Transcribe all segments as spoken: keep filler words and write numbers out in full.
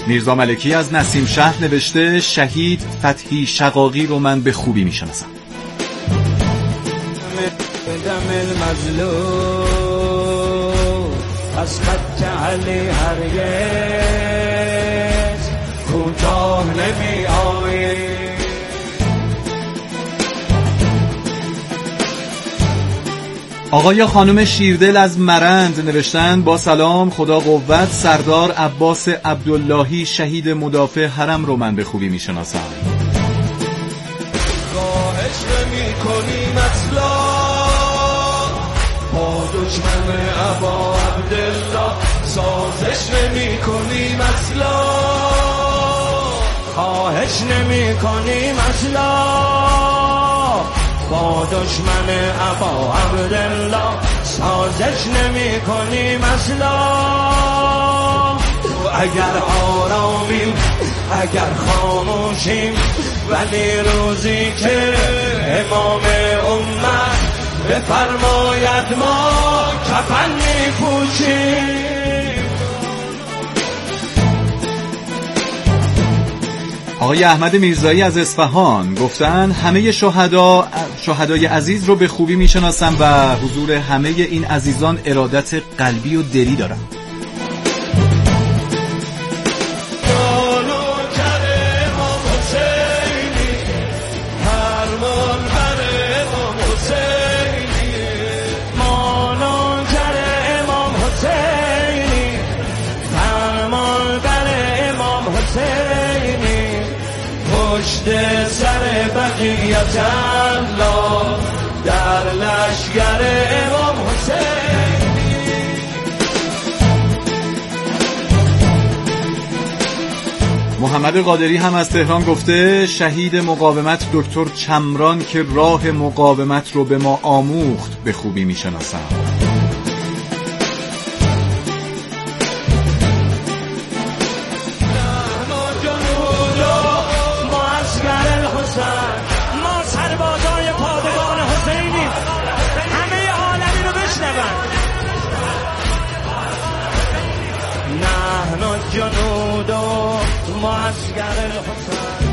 میرزا ملکی از نسیم شهر نوشته شهید فتحی شقاقی رو من به خوبی میشناسم. دم المظلوم از خط علی هرگز کوتاه نمی آیی. آقای خانم شیردل از مرند نوشتن با سلام، خدا قوت، سردار عباس عبداللهی شهید مدافع حرم رو من به خوبی میشناسم. خواهش نمی کنیم اصلا با دشمن ابا عبدالله، سازش نمی کنیم اصلا خواهش نمی کنیم اصلا با دشمن ابا عبدالله، سازش نمی کنیم اصلا. اگر آرامیم اگر خاموشیم، ولی روزی که امام امت بفرماید ما کفن می پوشیم. آقای احمد میرزایی از اصفهان گفتن همه شهدا شهدای عزیز رو به خوبی میشناسم و حضور همه این عزیزان ارادت قلبی و دلی دارم. پشت سر بقیت الله در لشگر امام حسینی. محمد قادری هم از تهران گفته شهید مقاومت دکتر چمران که راه مقاومت رو به ما آموخت به خوبی میشناسم. ما سربازای پادگان حسینی، همه عالمی رو بشنون. نحن جنود معسكر الحسین.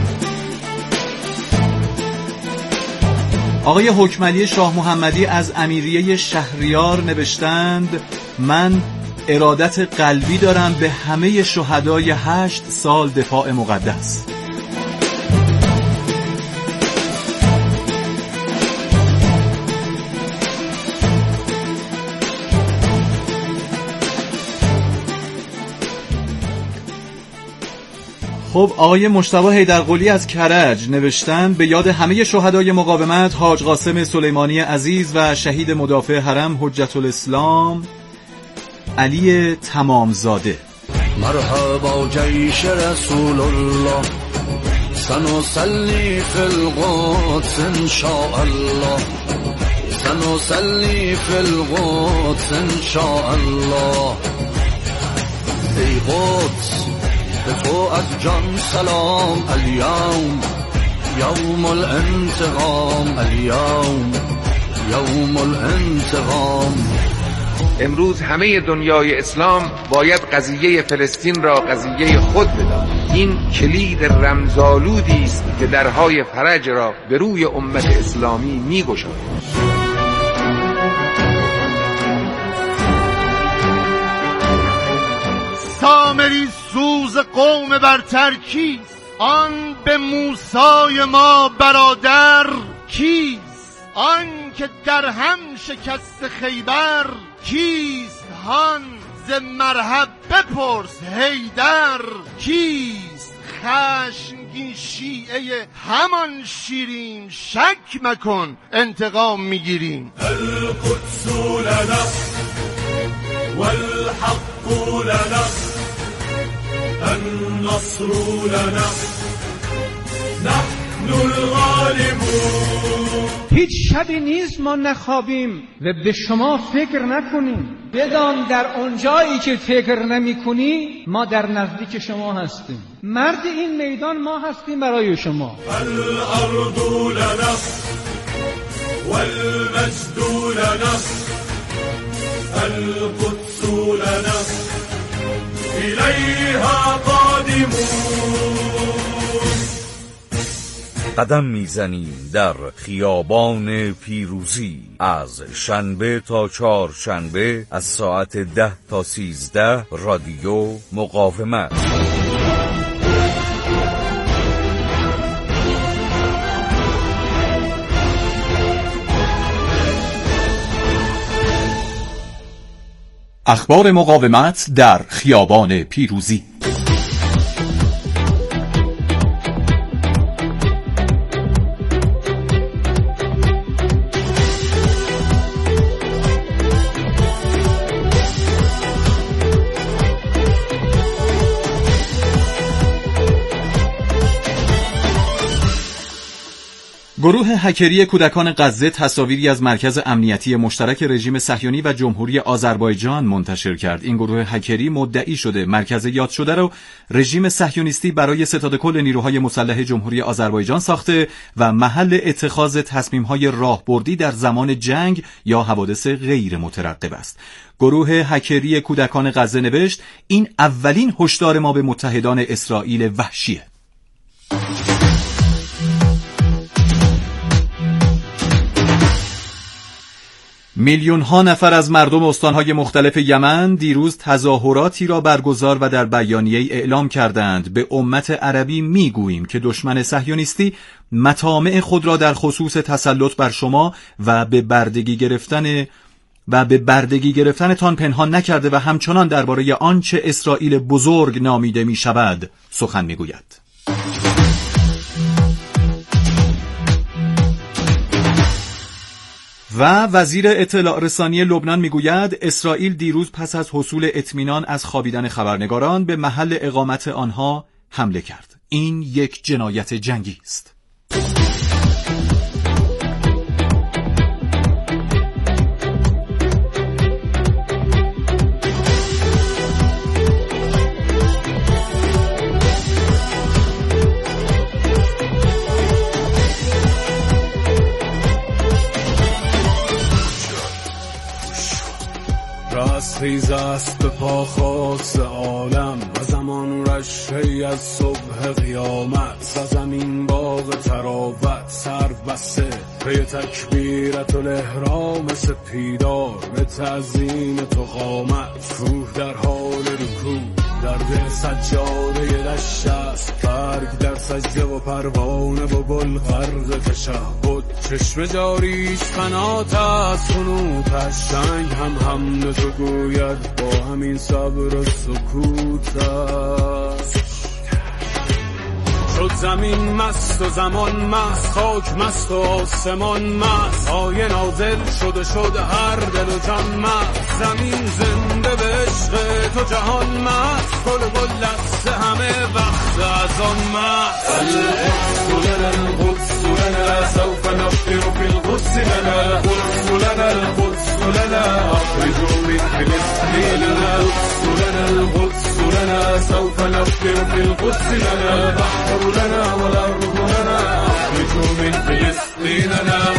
آقای حکمعلی شاه محمدی از امیریه شهریار نوشتند من ارادت قلبی دارم به همه شهدای هشت سال دفاع مقدس. خب آقای مجتبی حیدرقلی از کرج نوشتن به یاد همه شهدای مقاومت حاج قاسم سلیمانی عزیز و شهید مدافع حرم حجت الاسلام علی تمامزاده. مرحبا جیش رسول الله سنصلي في القدس ان شاء الله سنصلي في القدس ان شاء الله. ای قدس به تو از جان سلام، الیوم یوم الانتقام، الیوم یوم الانتقام. امروز همه دنیای اسلام باید قضیه فلسطین را قضیه خود بداند. این کلید رمزآلودی است که درهای فرج را به روی امت اسلامی می‌گشاید. سامری سوز قوم برتر کیست؟ آن به موسی ما برادر کیست؟ آن که در هم شکست خیبر کیست؟ هان ز مرحب بپرس حیدر کیست؟ خشمگین شیعه همان شیرین، شک مکن انتقام میگیریم. القدس لنا والحق لنا النصر لنا نحن الغالبون. هیچ شبی نیست ما نخوابیم و به شما فکر نکنیم. بدان در اونجایی که فکر نمی کنی ما در نزدیک شما هستیم. مرد این میدان ما هستیم برای شما. الارض لنا والمجد لنا القدس لنا إليها قدم میزنیم در خیابان پیروزی از شنبه تا چهارشنبه از ساعت ده تا سیزده. رادیو مقاومت. اخبار مقاومت در خیابان پیروزی. گروه هکری کودکان غزه تصاویری از مرکز امنیتی مشترک رژیم صهیونی و جمهوری آذربایجان منتشر کرد. این گروه هکری مدعی شده مرکز یاد شده را رژیم صهیونیستی برای ستاد کل نیروهای مسلح جمهوری آذربایجان ساخته و محل اتخاذ تصمیم‌های راهبردی در زمان جنگ یا حوادث غیر مترقب است. گروه هکری کودکان غزه نوشت: این اولین هشدار ما به متحدان اسرائیل وحشیه. میلیون ها نفر از مردم استانهای مختلف یمن دیروز تظاهراتی را برگزار و در بیانیه‌ای اعلام کردند: به امت عربی میگوییم که دشمن صهیونیستی مطامع خود را در خصوص تسلط بر شما و به بردگی گرفتن و به بردگی گرفتنتان پنهان نکرده و همچنان درباره آنچه اسرائیل بزرگ نامیده می شود سخن می گوید. و وزیر اطلاع رسانی لبنان میگوید اسرائیل دیروز پس از حصول اطمینان از خوابیدن خبرنگاران به محل اقامت آنها حمله کرد. این یک جنایت جنگی است. رستخیز است به پا خاص عالم و زمان رشهی از صبح قیامت. زمین باغ تراوت سر بسته پی تکبیرت الاحرام سپیدار به تعظیم تو قامت. کوه در حال رکوع در دل سجاده دشت است، برگ در سجده و پروانه و بل غرق تشهد. چشم جاریش قنات است خنوتش، سنگ هم حمد تو گوید با همین صبر و سکوت است. شد زمین مست و زمان مست، خاک مست و آسمان مست، آیه نازل شد و شد هر دل و جان مست. زمین زنده به عشق تو جهان مست، گل گل دست همه وقت از آن مست. القدس لنا القدس لنا سوف نفطر في القدس لنا القدس لنا القدس لنا اخرجوا من فلسطين لنا القدس لنا القدس لنا سوف نفطر في القدس لنا البحر لنا والأرض لنا اخرجوا من فلسطين لنا.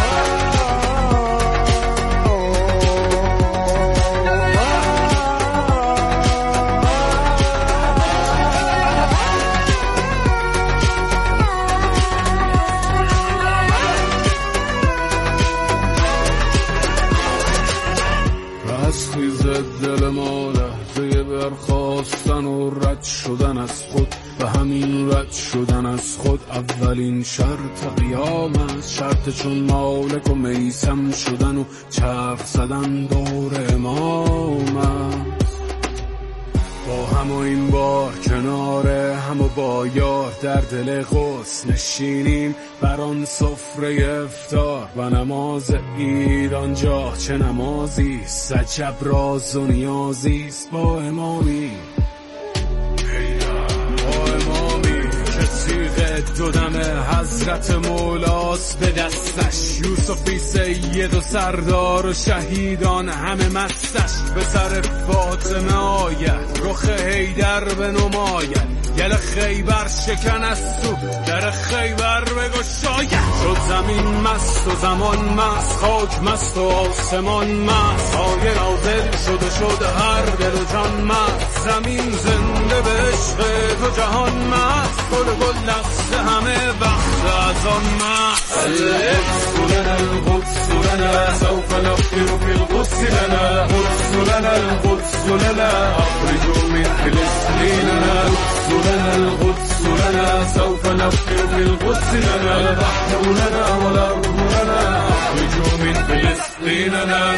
دل ما لحظه برخاستن و رد شدن از خود و همین رد شدن از خود اولین شرط قیام است. شرط چون مالک و میسم شدن و چرخ زدن دور امام است. با هم و این بار کناره هم و با یار در دل قدس نشینیم بر آن سفره افطار و نماز عید آنجا چه نمازی عجب راز و نیازیست با امامی با امامی که تیغ دو دم حضرت مولاست به دستش، یوسفی سید و سردار و شهیدان همه مستش. به سر فاطمه آید رخ حیدر به نماید، گل خیبر شکن از تو در خیبر بگشاید. شد زمین مست و زمان مست، خاک مست و آسمان مست، آیه نازل شد و شد هر دل و جان مست. زمین زنده به عشق تو جهان مست، گل گل دست همه وقت از آن مست. القدس لنا القدس لنا سوف نغفر في القدس لنا، قدس لنا القدس لنا اخرجوا من فلسطيننا، قدس لنا القدس لنا سوف نغفر في القدس لنا، البحر لنا والارض لنا اخرجوا من فلسطيننا.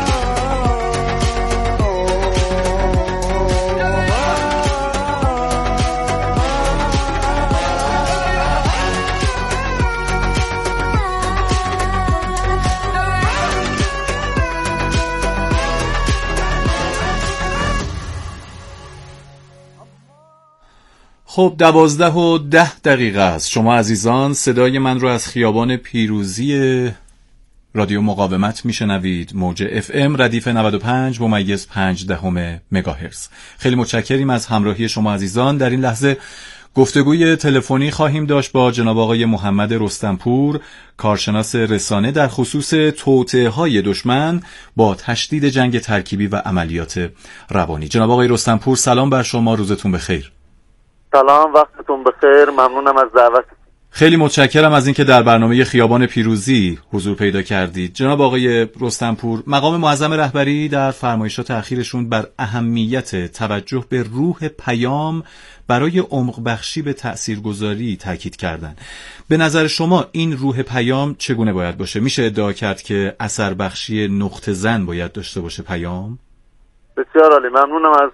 خب دوازده و ده دقیقه است. شما عزیزان صدای من رو از خیابان پیروزی رادیو مقاومت میشنوید. موج اف ام ردیف نود و پنج ممیز پنج دهم مگاهرتز. خیلی متشکریم از همراهی شما عزیزان. در این لحظه گفتگوی تلفنی خواهیم داشت با جناب آقای محمد رستمپور، کارشناس رسانه، در خصوص توطئه‌های دشمن با تشدید جنگ ترکیبی و عملیات روانی. جناب آقای رستمپور سلام بر شما، روزتون بخیر. سلام، وقتتون بخیر، ممنونم از دعوتتون. خیلی متشکرم از اینکه در برنامه خیابان پیروزی حضور پیدا کردید. جناب آقای رستمپور، مقام معظم رهبری در فرمایشات اخیرشون بر اهمیت توجه به روح پیام برای عمق بخشی به تأثیرگذاری تاکید کردن. به نظر شما این روح پیام چگونه باید باشه؟ میشه ادعا کرد که اثر بخشی نقطه زن باید داشته باشه پیام؟ بسیار عالی، ممنونم از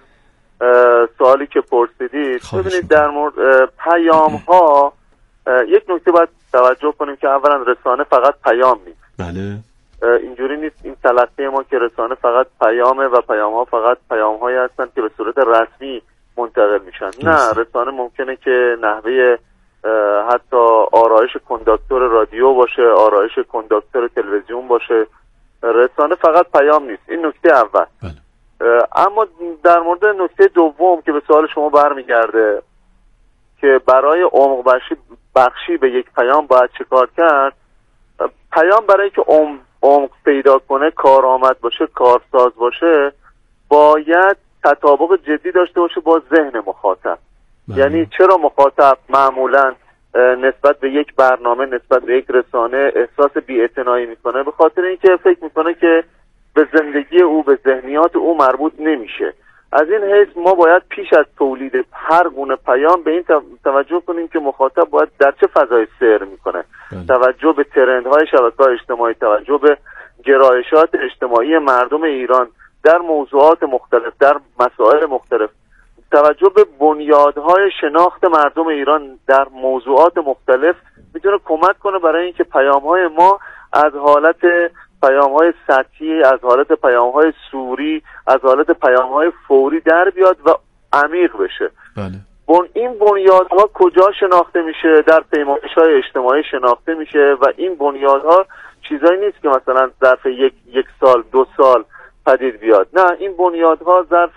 سوالی که پرسیدید. ببینید در مورد پیام ها یک نکته باید توجه کنیم که اولا رسانه فقط پیام نیست. بله. اینجوری نیست این تلقی ما که رسانه فقط پیامه و پیام ها فقط پیام هایی هستن که به صورت رسمی منتقل میشن. نه، رسانه ممکنه که نحوه حتی آرایش کنداکتور رادیو باشه، آرایش کنداکتور تلویزیون باشه. رسانه فقط پیام نیست. این نکته اول. بله. اما در مورد نکته دوم که به سوال شما برمیگرده که برای عمق بخشی, بخشی به یک پیام باید چه کار کرد، پیام برای که عمق پیدا کنه، کارآمد باشه، کارساز باشه، باید تطابق جدی داشته باشه با ذهن مخاطب. بله. یعنی چرا مخاطب معمولا نسبت به یک برنامه، نسبت به یک رسانه احساس بی‌اعتنایی میکنه؟ به خاطر اینکه فکر میکنه که به زندگی او، به ذهنیات او مربوط نمیشه. از این حیث ما باید پیش از تولید هر گونه پیام به این توجه کنیم که مخاطب باید در چه فضای سیر میکنه. بله. توجه به ترندهای شبکه‌های اجتماعی، توجه به گرایشات اجتماعی مردم ایران در موضوعات مختلف، در مسائل مختلف، توجه به بنیادهای شناخت مردم ایران در موضوعات مختلف میتونه کمک کنه برای اینکه پیام‌های ما از حالت پیام‌های سطحی، از حالت پیام‌های سوری، از حالت پیام‌های فوری در بیاد و عمیق بشه. بله. بن این بنیادها کجا شناخته میشه؟ در پیمایش‌های اجتماعی شناخته میشه و این بنیادها چیزایی نیست که مثلا ظرف یک یک سال، دو سال پدید بیاد. نه، این بنیادها ظرف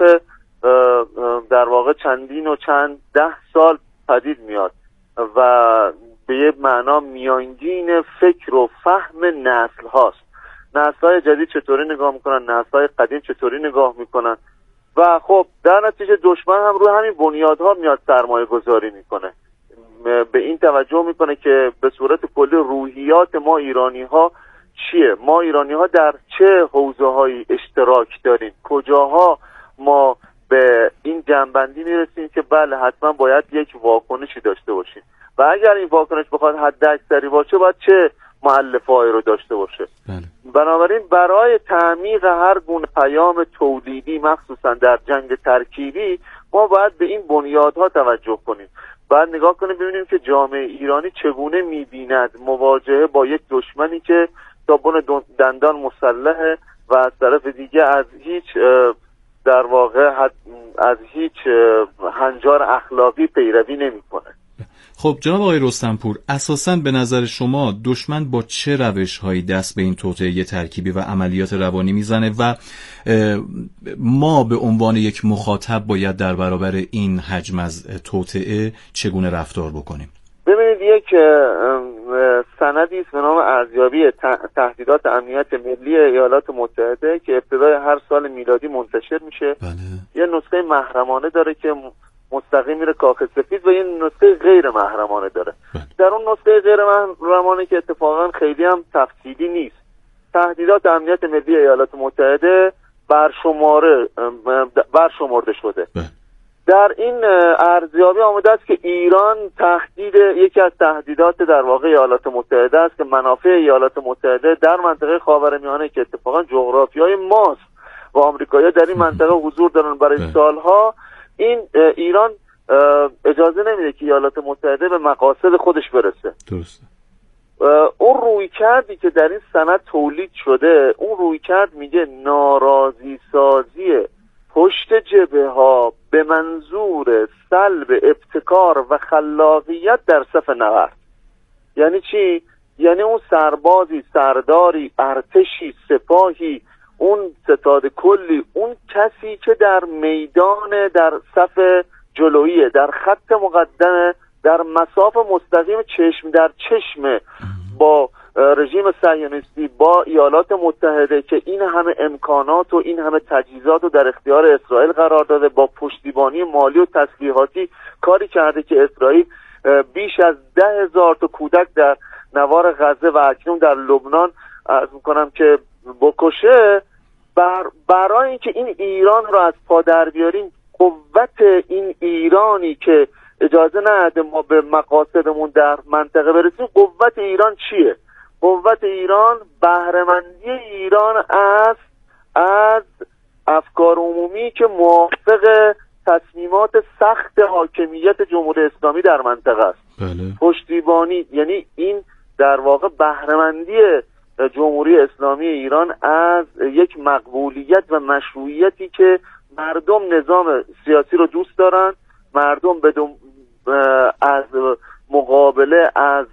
در واقع چندین و چند ده سال پدید میاد و به یه معنا میانگین فکر و فهم نسل هاست. نسل‌های جدید چطوری نگاه میکنن، نسل‌های قدیم چطوری نگاه میکنن و خب در نتیجه دشمن هم روی همین بنیادها میاد سرمایه گذاری میکنه. به این توجه میکنه که به صورت کلی روحیات ما ایرانی ها چیه، ما ایرانی ها در چه حوزه هایی اشتراک داریم، کجاها ما به این جنبندی میرسیم که بله حتما باید یک واکنشی داشته باشیم و اگر این واکنش بخواد حد اکثری باشه باید چه مؤلفه‌ای رو داشته باشه. بله. بنابراین برای تعمیق هر گونه پیام تولیدی مخصوصا در جنگ ترکیبی ما باید به این بنیادها توجه کنیم. بعد نگاه کنیم ببینیم که جامعه ایرانی چگونه می‌بیند مواجهه با یک دشمنی که تا بن دندان مسلحه و از طرف دیگه از هیچ در واقع از هیچ هنجار اخلاقی پیروی نمی‌کنه. خب جناب آقای رستمپور، اساساً به نظر شما دشمن با چه روش‌هایی دست به این توطئه ترکیبی و عملیات روانی میزنه و ما به عنوان یک مخاطب باید در برابر این حجم از توطئه چگونه رفتار بکنیم؟ ببینید، یک سندی است به نام ارزیابی تهدیدات امنیت ملی ایالات متحده که ابتدای هر سال میلادی منتشر میشه. بله. یه نسخه محرمانه داره که مستقیم میره کاخ سفید و یه نسخه غیر محرمانه داره. در اون نسخه غیر محرمانه که اتفاقا خیلی هم تفصیلی نیست، تهدیدات امنیت ملی ایالات متحده برشماره برشمرده شده. در این ارزیابی آمده است که ایران تهدید یکی از تهدیدات در واقع ایالات متحده است که منافع ایالات متحده در منطقه خاورمیانه که اتفاقا جغرافیای ماست و آمریکایی‌ها در این منطقه حضور دارن برای سالها، این ایران اجازه نمیده که ایالات متحده به مقاصد خودش برسه. درسته. اون رویکردی که در این سند تولید شده، اون رویکرد میگه ناراضی سازی پشت جبهه ها به منظور سلب ابتکار و خلاقیت در صف نبرد. یعنی چی؟ یعنی اون سربازی، سرداری، ارتشی، سپاهی، اون ستاد کلی، اون کسی که در میدان، در صف جلویه، در خط مقدمه، در مساف مستقیم چشم در چشم با رژیم صهیونیستی، با ایالات متحده که این همه امکانات و این همه تجهیزات رو در اختیار اسرائیل قرار داده، با پشتیبانی مالی و تسلیحاتی کاری کرده که اسرائیل بیش از ده هزار تا کودک در نوار غزه و اکنون در لبنان عرض میکنم که بکشه. بر برای اینکه این ایران رو از پا در بیاریم، قوت این ایرانی که اجازه نده ما به مقاصدمون در منطقه برسیم، قوت ایران چیه؟ قوت ایران بهره‌مندی ایران از از افکار عمومی که موافق تصمیمات سخت حاکمیت جمهوری اسلامی در منطقه است. بله. پشتیبانی، یعنی این در واقع بهره‌مندی جمهوری اسلامی ایران از یک مقبولیت و مشروعیتی که مردم نظام سیاسی رو دوست دارن، مردم بدون از مقابله، از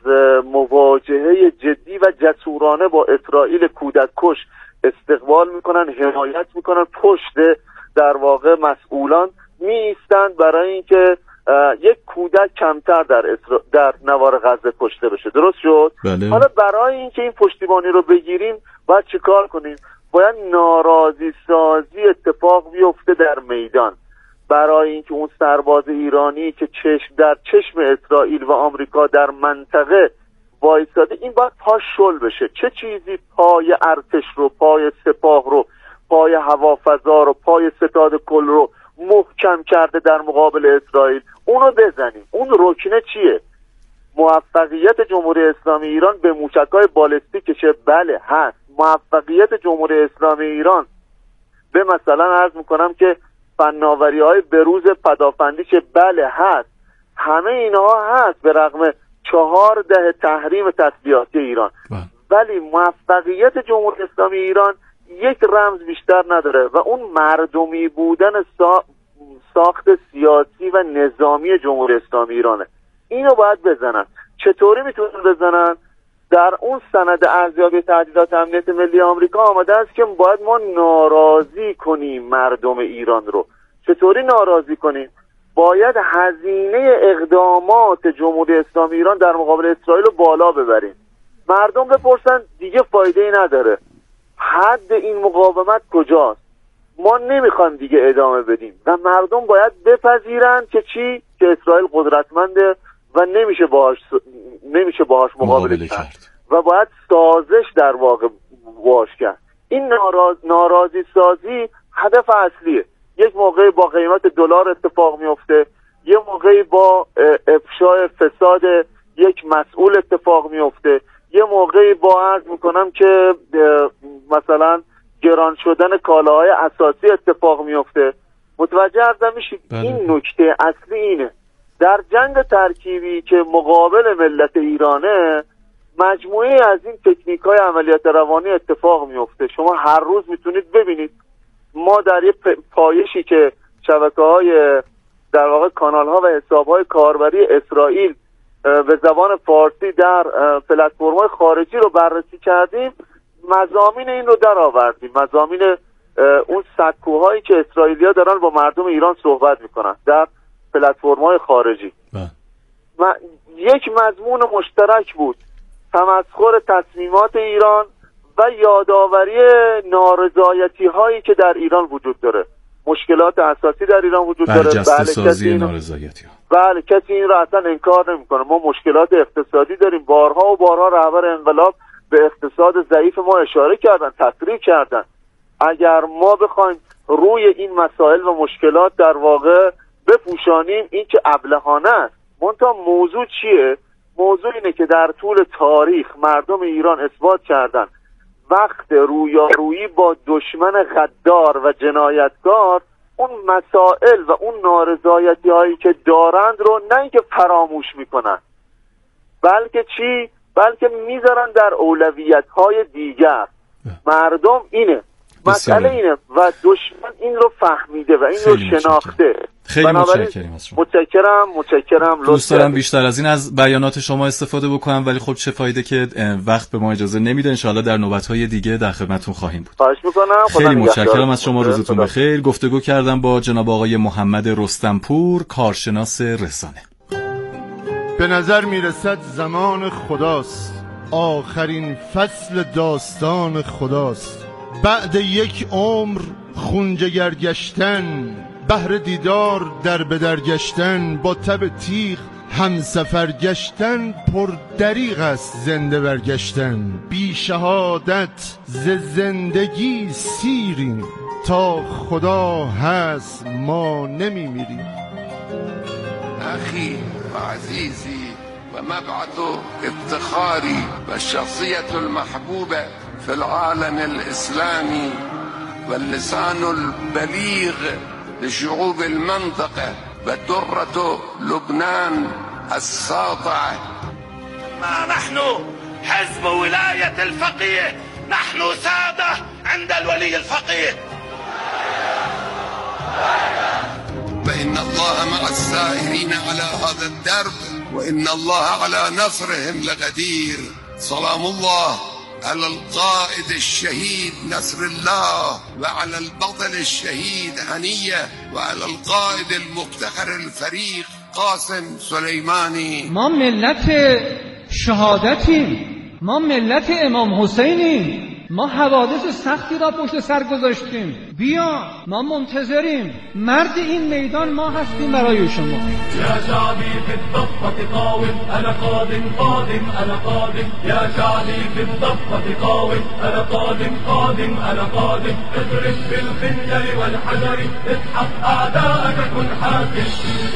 مواجهه جدی و جسورانه با اسرائیل کودک کش استقبال میکنن، حمایت میکنن، پشت در واقع مسئولان می ایستند برای اینکه یک کودک کمتر در اسرا... در نوار غزه کشته بشه. درست شد؟ بله. حالا برای اینکه این پشتیبانی رو بگیریم باید چیکار کنیم؟ باید ناراضی سازی اتفاق بیفته در میدان، برای اینکه اون سرباز ایرانی که چشم در چشم اسرائیل و آمریکا در منطقه وایساده، این باید پاش شل بشه. چه چیزی پای ارتش رو، پای سپاه رو، پای هوافضا رو، پای ستاد کل رو محکم کرده در مقابل اسرائیل، اونو بزنیم. اون رکنه چیه؟ موفقیت جمهوری اسلامی ایران به موشک‌های بالستیکشه؟ بله هست. موفقیت جمهوری اسلامی ایران به مثلا عرض میکنم که فناوری‌های بروز پدافندیشه؟ بله هست. همه اینها هست به رغم چهار دهه تحریم تسلیحاتی ایران. ولی موفقیت جمهوری اسلامی ایران یک رمز بیشتر نداره و اون مردمی بودن سا... ساخت سیاسی و نظامی جمهوری اسلامی ایرانه. اینو باید بزنن. چطوری میتونن بزنن؟ در اون سند ارزیابی تهدیدات امنیت ملی آمریکا آمده است که باید ما ناراضی کنیم مردم ایران رو. چطوری ناراضی کنیم؟ باید هزینه اقدامات جمهوری اسلامی ایران در مقابل اسرائیل رو بالا ببریم. مردم بپرسن دیگه فایده ای نداره، حد این مقاومت کجاست، ما نمیخوایم دیگه ادامه بدیم و مردم باید بپذیرن که چی؟ که اسرائیل قدرتمنده و نمیشه باهاش نمیشه باهاش مقابله کرد و باید سازش در واقع باش کرد. این ناراض... ناراضی سازی هدف اصلیه. یک موقعی با قیمت دلار اتفاق میفته، یه موقعی با افشای فساد یک مسئول اتفاق میفته، یه موقعی با عرض میکنم که مثلا گران شدن کالاهای اساسی اتفاق میفته. متوجه هستم میشید؟ این نکته اصلی اینه. در جنگ ترکیبی که مقابل ملت ایرانه، مجموعه از این تکنیک های عملیات روانی اتفاق میفته. شما هر روز میتونید ببینید. ما در یه پایشی که شبکه های در واقع کانال ها و حساب های کاربری اسرائیل به زبان فارسی در پلتفرم های خارجی رو بررسی کردیم، مضامین این رو در آوردیم. مضامین اون سکوهایی که اسرائیلیا دارن با مردم ایران صحبت میکنن در پلتفرم های خارجی. و یک مضمون مشترک بود: تمسخر تصمیمات ایران و یادآوری نارضایتی هایی که در ایران وجود داره. مشکلات اساسی در ایران وجود داره. برجسته سازی نارضایتی. بله کسی این رو اصلا انکار نمیکنه. ما مشکلات اقتصادی داریم. بارها و بارها رهبر انقلاب به اقتصاد ضعیف ما اشاره کردن، تصریح کردن. اگر ما بخوایم روی این مسائل و مشکلات در واقع بپوشانیم، این که ابلهانه است. منتها موضوع چیه؟ موضوع اینه که در طول تاریخ مردم ایران اثبات کردن وقت رویارویی با دشمن غدار و جنایتکار اون مسائل و اون نارضایتی هایی که دارند رو نه اینکه فراموش میکنن، بلکه چی؟ بلکه میذارن در اولویت های دیگر. مردم اینه، مسئله اینه و دشمن این رو فهمیده و این رو شناخته. خیلی متشکرم از شما. متشکرم متشکرم. دوست دارم بیشتر از این از بیانات شما استفاده بکنم، ولی خب چه فایده که وقت به ما اجازه نمیده. انشاءالله در نوبت‌های دیگه در خدمتتون خواهیم بود. خواهش می‌کنم. خیلی متشکرم از شما. روزتون بخیر. گفتگو کردم با جناب آقای محمد رستمپور، کارشناس رسانه. به نظر میرسد زمان خداست، آخرین فصل داستان خداست. بعد یک عمر خونجگر گشتن، بهر دیدار در بدر گشتن، با تب تیغ همسفر گشتن، پر دریغ است زنده برگشتن. بی شهادت ز زندگی سیریم، تا خدا هست ما نمی میریم. اخی و عزیزی و مبعث افتخاری و شخصیت المحبوبه في العالم الإسلامي واللسان البليغ لشعوب المنطقة والدرة لبنان الساطعة. ما نحن حزب ولاية الفقيه، نحن سادة عند الولي الفقيه. وإن الله مع السائرين على هذا الدرب وإن الله على نصرهم لقدير. سلام الله على القائد الشهيد نصر الله وعلى البطل الشهيد هنية وعلى القائد المفتخر الفريق قاسم سليماني. ما ملت شهادتیم، ما ملت امام حسینیم، ما حوادث سختی را پشت سر گذاشتیم. بیا ما منتظریم. مرد این میدان ما هستیم برای شما. یا شعبی فی الضفة قاوم انا قادم قادم انا قادم. یا شعبی فی الضفة قاوم انا قادم قادم انا قادم. اضرب بالخنجر والحجر اسحق اعداءك كن حاكم.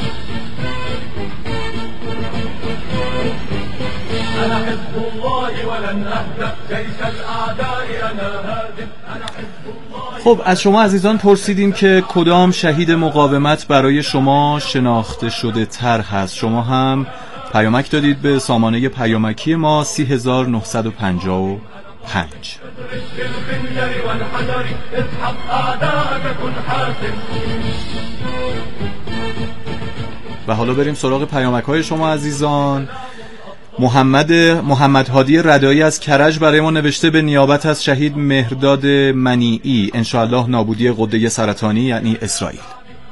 أنا حزب الله ولن أهدأ جيش الأعداء أنا هادم. أنا حزب الله. خب از شما عزیزان پرسیدیم که کدام شهید مقاومت برای شما شناخته شده تر هست. شما هم پیامک دادید به سامانه پیامکی ما سی هزار و نهصد و پنجاه و پنج. و حالا بریم سراغ پیامک های شما عزیزان. محمد محمد هادی ردایی از کرج برای ما نوشته به نیابت از شهید مهرداد منیعی انشاءالله نابودی غده سرطانی یعنی اسرائیل.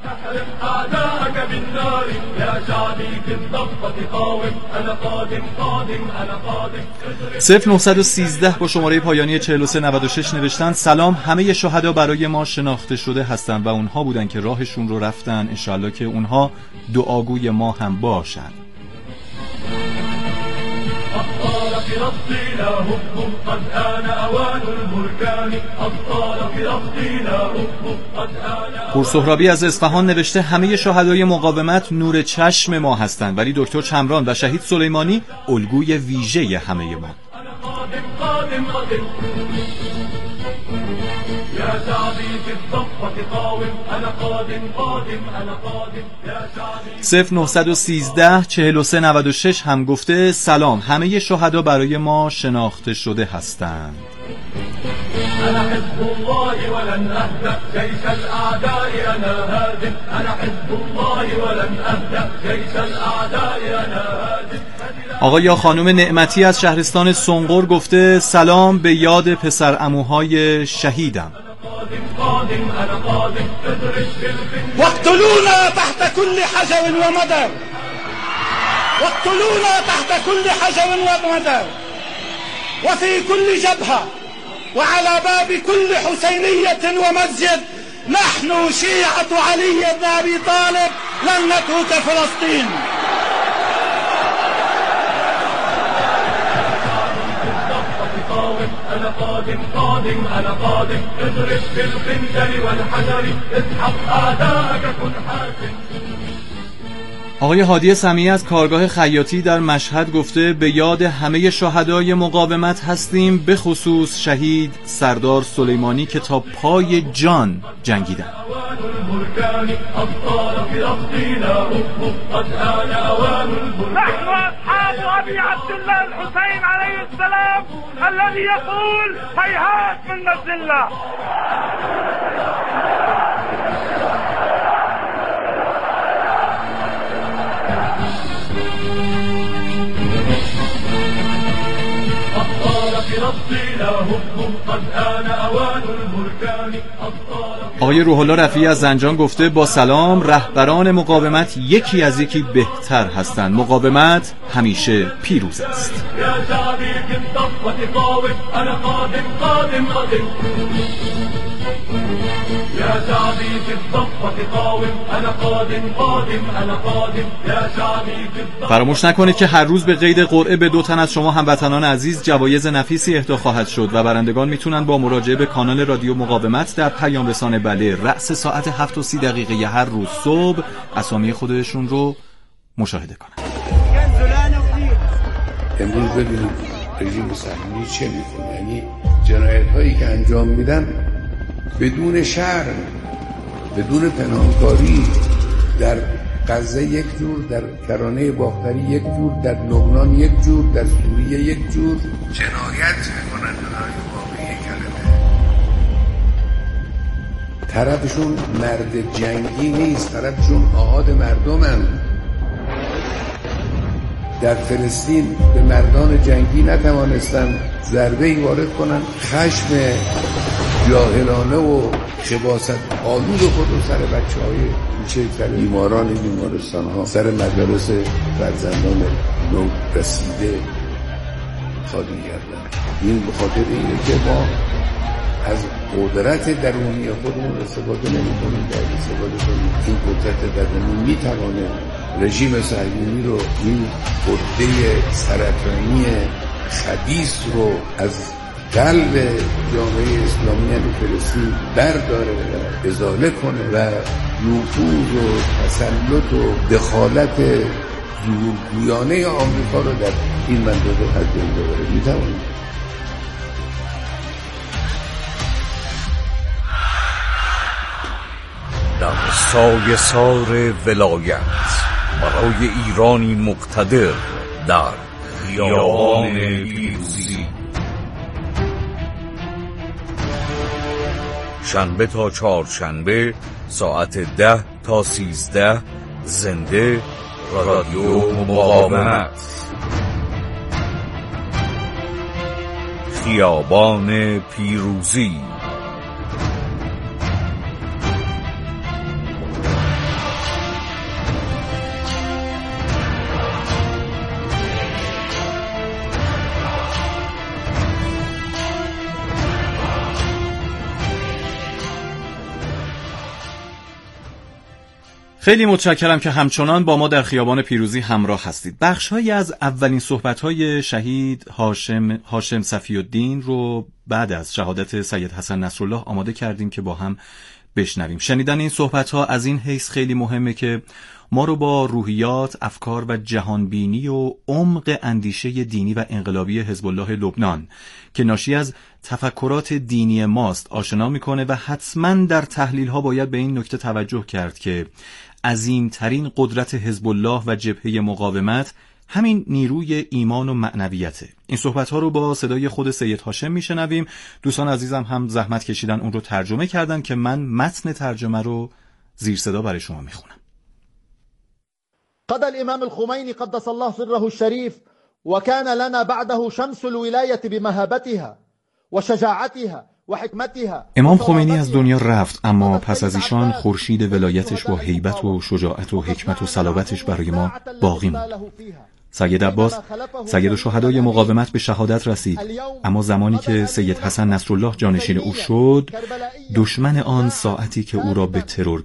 صفر نهصد و سیزده با شماره پایانی چهل و سه نود و شش نوشتن سلام، همه شهدا برای ما شناخته شده هستند و اونها بودن که راهشون رو رفتن، انشاءالله که اونها دعاگوی ما هم باشن. پورسهرابی از اصفهان نوشته همه شهدای مقاومت نور چشم ما هستند، ولی دکتر چمران و شهید سلیمانی الگوی ویژه همه ما. صفر نهصد و سیزده چهل و سه نود و شش هم گفته سلام، همه شهدا برای ما شناخته شده هستند. أنا حزب الله ولن أهدأ جيش الأعداء أنا هادم. أنا حزب الله ولن أهدأ جيش الأعداء أنا هادم. آقا یا خانم نعمتی از شهرستان سنقر گفته سلام به یاد پسر عموهای شهیدم. واقتلونا تحت كل حجر ومدر. واقتلونا تحت كل حجر ومدر وفي كل جبهة وعلى باب كل حسينية ومسجد نحن شيعة علي بن أبي طالب لن نترك فلسطين. أنا قادم قادم أنا قادم اضرب بالخنجر والحجر اسحق أعداءك كن حاسم. آقای هادی سمیع از کارگاه خیاطی در مشهد گفته به یاد همه شهدای مقاومت هستیم، به خصوص شهید سردار سلیمانی که تا پای جان جنگیدن. نحن أصحاب أبي عبد الله الحسين عليه السلام الذي يقول هيهات من الذلة. آقای روح الله رفیعی از زنجان گفته با سلام، رهبران مقاومت یکی از یکی بهتر هستند، مقاومت همیشه پیروز است. فراموش نکنید که هر روز به قید قرعه به دو تن از شما هموطنان عزیز جوایز نفیسی اهدا خواهد شد و برندگان میتونن با مراجعه به کانال رادیو مقاومت در پیام رسانه بله رأس ساعت هفت و سی دقیقه ی هر روز صبح اسامی خودشون رو مشاهده کنن. امروز ببینید رژیم صهیونی چه میکنه، یعنی جنایت هایی که انجام میدن بدون شرم، بدون پنهانکاری، در غزه یک جور، در کرانه باختری یک جور، در لبنان یک جور، در سوریه یک جور جنایت میکنن. واقعی کلمه طرفشون مرد جنگی نیست، طرفشون آحاد مردمن. در فلسطین به مردان جنگی نتوانستن ضربه‌ای وارد کنن، خشم جاهلانه و خباثت آلود خود رو سر بچه‌های کوچه، سر بیماران بیمارستان‌ها، سر مدارس فرزندان نو رسیده خالی کردن. این به خاطر اینه که ما از قدرت درونی خودمون استفاده نمی‌کنیم، در استفاده کنیم این قدرت درونی می‌توانه رژیم صهیونی رو، این قده سرطانی خبیث رو از قلب جامعه اسلامی یعنی فلسطین برداره و ازاله کنه و نفوذ و تسلط و دخالت زورگویانه آمریکا رو در این منطقه از بین ببره. میتوانیم در سایه سار ولایت برای ایرانی مقتدر در خیابان پیروزی، شنبه تا چهارشنبه ساعت ده تا سیزده، زنده رادیو مقاومت، خیابان پیروزی. خیلی متشکرم که همچنان با ما در خیابان پیروزی همراه هستید. بخش‌هایی از اولین صحبت‌های شهید هاشم هاشم صفی‌الدین رو بعد از شهادت سید حسن نصرالله آماده کردیم که با هم بشنویم. شنیدن این صحبت‌ها از این حیث خیلی مهمه که ما رو با روحیات، افکار و جهانبینی و عمق اندیشه دینی و انقلابی حزب الله لبنان که ناشی از تفکرات دینی ماست آشنا میکنه و حتما در تحلیل ها باید به این نکته توجه کرد که عظیمترین قدرت حزب الله و جبهه مقاومت همین نیروی ایمان و معنویته. این صحبت ها رو با صدای خود سید هاشم میشنویم. دوستان عزیزم هم زحمت کشیدن اون رو ترجمه کردن که من متن ترجمه رو زیر صدا برای شما میخونم. قضى الإمام الخميني قدس الله سره الشريف وكان لنا بعده شمس الولاية بمهابتها وشجاعتها وحكمتها. امام خمینی از دنیا رفت، اما پس از ایشان خورشید ولایتش با هیبت و شجاعت و حکمت و صلابتش برای ما باقی موند. سید عباس سید شهدای مقاومت به شهادت رسید، اما زمانی که سید حسن نصرالله جانشین او شد، دشمن آن ساعتی که او را به ترور